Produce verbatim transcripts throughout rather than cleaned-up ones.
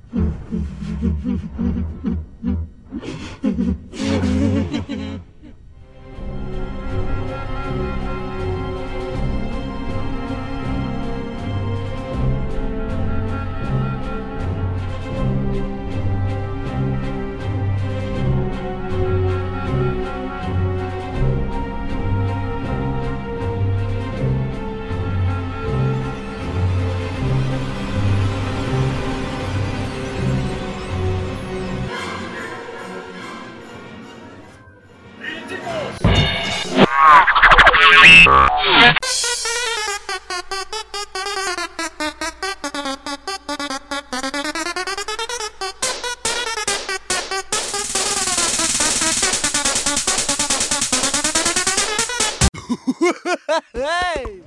Hey!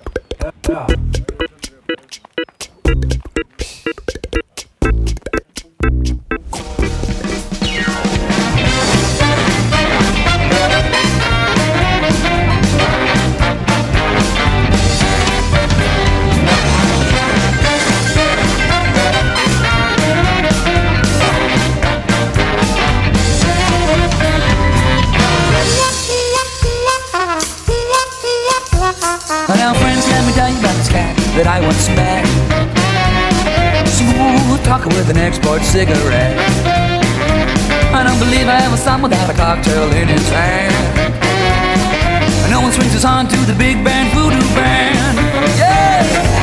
Now friends, let me tell you about this cat that I once met. Smooth talker with an export cigarette. I don't believe I ever saw him without a cocktail in his hand. And no one swings his on to the big band voodoo band. Yeah!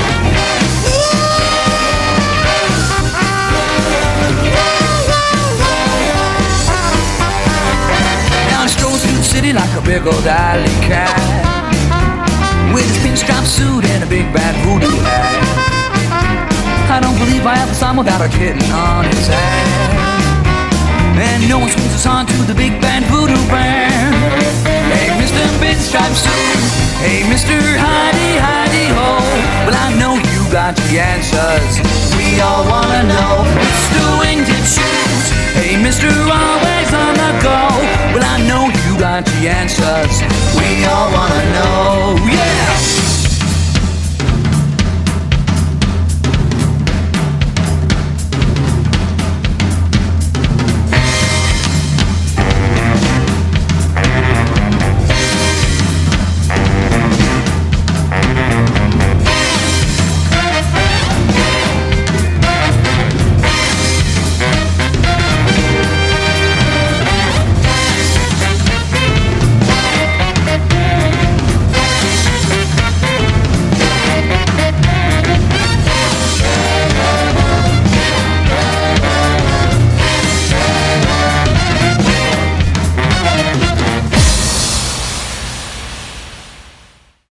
Now he strolls through the city like a big old alley cat, with his pinstripe suit and a big bad voodoo hat. I don't believe I ever saw him without a kitten on his head. And no one swings us on to the big band voodoo band. Hey, Mister Pinstripe Suit, hey, Mister Hidey Hidey Ho. Well, I know you got the answers we all wanna know. Mister Wingtip Shoes, hey, Mister Always on the go. Well, I know you got the answers we all wanna know.